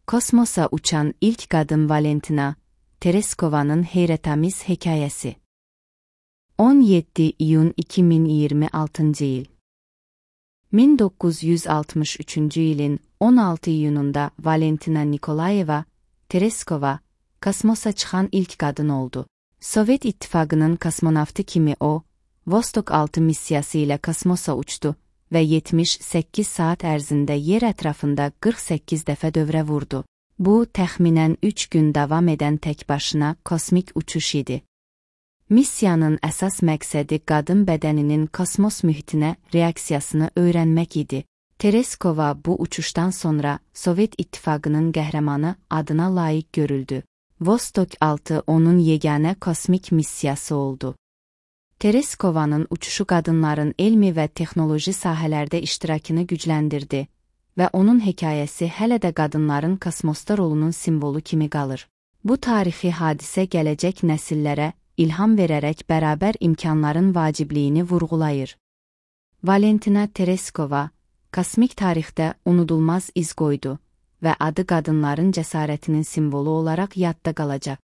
Kosmosa uçan ilk kadın Valentina Tereskova'nın heyrətamiz hekayəsi. 17 iyun 2026 yıl. 1963 ilin 16 iyununda Valentina Nikolayeva Tereskova kosmosa çıxan ilk qadın oldu. Sovet İttifaqının kosmonavtı kimi o, Vostok 6 missiyası ilə kosmosa uçdu və 78 saat ərzində yer ətrafında 48 dəfə dövrə vurdu. Bu, təxminən 3 gün davam edən təkbaşına kosmik uçuş idi. Missiyanın əsas məqsədi qadın bədəninin kosmos mühitinə reaksiyasını öyrənmək idi. Tereskova bu uçuşdan sonra Sovet İttifaqının qəhrəmanı adına layiq görüldü. Vostok 6 onun yeganə kosmik missiyası oldu. Tereskovanın uçuşu qadınların elmi və texnoloji sahələrdə iştirakını gücləndirdi və onun hekayəsi hələ də qadınların kosmosda rolunun simvolu kimi qalır. Bu tarixi hadisə gələcək nəsillərə ilham verərək bərabər imkanların vacibliyini vurğulayır. Valentina Tereskova kosmik tarixdə unudulmaz iz qoydu və adı qadınların cəsarətinin simvolu olaraq yadda qalacaq.